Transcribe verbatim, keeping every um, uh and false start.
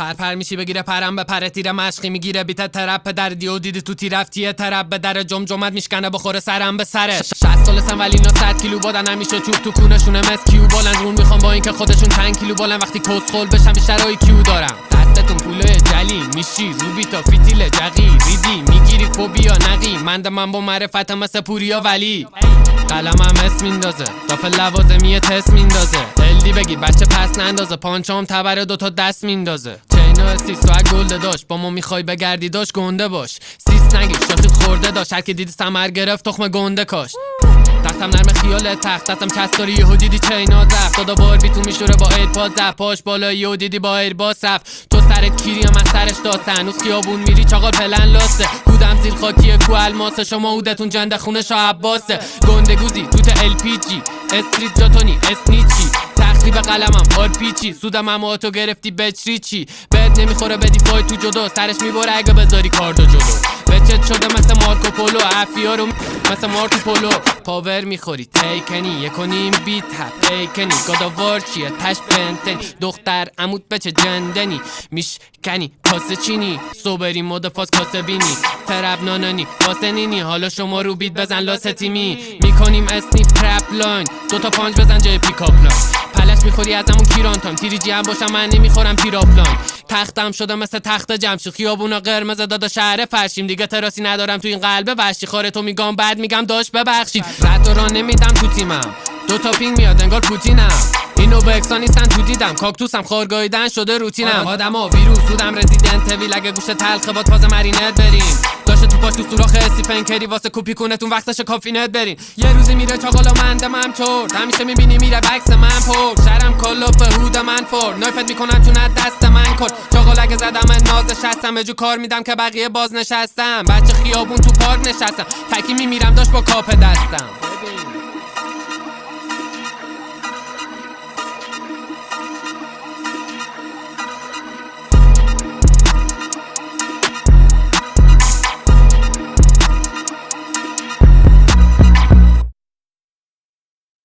پرپر میشی بگیره پرم به پر تیر مشقی میگیره بیت ترپ دردی و دیدی تو تیر رفتی طرف به در جمجمت میشکنه بخوره سرم به سرش شصت سالسن ولی اینا صد کیلو بادن همیشه چوب تو کونشونه مس کیو بالن رون میخوام با اینکه خودشون چند کیلو بالن وقتی کسخل بشم بیشترای کیو دارم دستتون پوله جلی میشی روبی تا فیتیل جقی ریدی میگیری فوبیا نقی مند من با معرفت مثل پوریا ولی قلمم اسم میندازه دافه لوازمی تست میندازه الدی بگیر بچه پس نندازه پانچام تبره دوتا دست میندازه چینو سیس و گلده داشت با ما میخوای بگردی داشت گنده باش سیس نگی شاخیت خورده داشت هر که دیدی سمر گرفت تخم گنده کاشت دستم نرم خیال تخت دستم کستاری یهو دیدی چینا رفت دادا باربی تو میشوره با ایرپاد زد پاش بالا یهو دیدی با ایرباس رفت تو سرت کیری من سرش داسته هنوز خیابون میری چاقال پلن لاسته هودم زیر خاکی کو الماسه شما هودتون جنده خونه شاه عباسه گنده گوزی توت ال پی جی استریت جاتونی اسنیچی تخریب قلمم آر پی چی سودم هم آتو گرفتی بچری چی بهت نمیخوره بدی فای تو جدا سرش میبره اگه بذاری کاردو جلو بچت شده مثل مارکو پولو افیا رو مثل مارکو پولو پاور میخوری تیکنی یک و نیم بیت هپ تیکنی گاداوار چیه تش بنتنی دختر عمود بچه جندنی میشکنی کاسه چینی صبری مود فاز کاسه بینی ترب نانانی واسه نینی حالا شما رو بیت بزن لاسه تیمی میکنیم اسنیف ترپ لاین دوتا پانچ بزن جای پیکاپ لاین پلش میخوری از همون کیران تام تیری جی هم باشم من نمیخورم تیرافلاین تختم شده مثل تخت جمشید خیابونا قرمز دادا شهر فرشیم دیگه تراسی ندارم تو این قلب وحشی خاره تو میگم بعد میگم داش ببخشید رد و ران نمیدم تو تیمم دو تا پینگ میاد انگار پوتینم اینو به اکسا نیستن تو دیدم کاکتوسم خارگاهیدن شده روتینم آدما ویروس بودم رزیدنت ویل اگه گوشه تلخه با تازه مرینت بریم داشه تو پاش تو سوراخ استیفن کری واسه کپی کنتون وقتش کافینت برین یه روزی میره چاقالا مندم هم چرت همیشه میبینی میره بکس من پر شرم کلوف هود من فور نایفت میکنم چون دست من کن چاقال اگه زدم نازش هستم جو کار میدم که بقیه باز نشستم بچه خیابون تو پارک نشستم تکی میمیرم داشت با کاپ دستم